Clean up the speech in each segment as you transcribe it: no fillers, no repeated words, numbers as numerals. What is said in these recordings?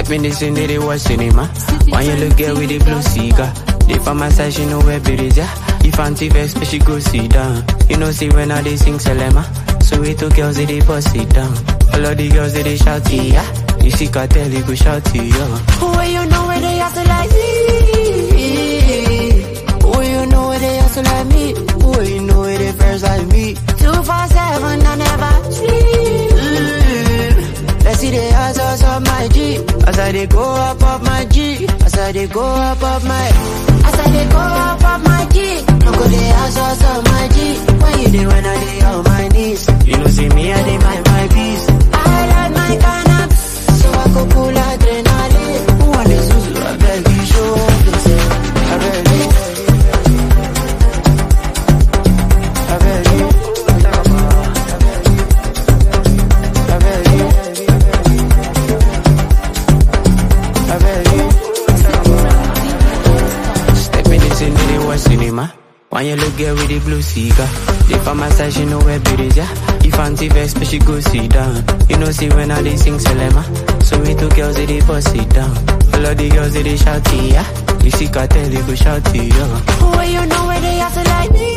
Step in this and they watch cinema. When you look girl with the blue cigar, they from my side, she know where it is, yeah. If auntie vex, but she go sit down. You know, see when I they sing Selema. So we two girls, they bust it down. All of the girls, they shout, yeah. You see cartel, you go shout, yeah. Who you know where they hustle like me? Who you know where they hustle like me? Who you know where they first like me? 247, I never sleep. Let's see the hustles of my G. As I they go up my G. As I they go up my. As I they go up my G. No go the hustles of my G. When you do when I they on my knees. You know see me, I they mind my peace. I like my cannabis, so I go pull adrenaline. Who want the Zuzu? I beg you show up. I beg you. I beg you. I beg you. I beg you. Step in this and they watch cinema. When you look girl with the blue cigar, they from my side, she know where it is, yeah. If auntie vex, but she go sit down. You know, see when I they sing Selema. So we two girls, they bust it down. All of the girls, they shout, yeah. You see cartel, you go shout, yeah. Who you know where they hustle like me?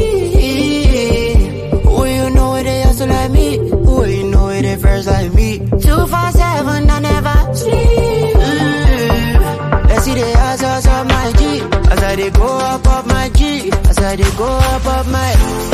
Who you know where they hustle like me? Who you know where they first like me? 247, I never sleep. Let's see the hustles of my G. As I they go up my G. As I they go up my.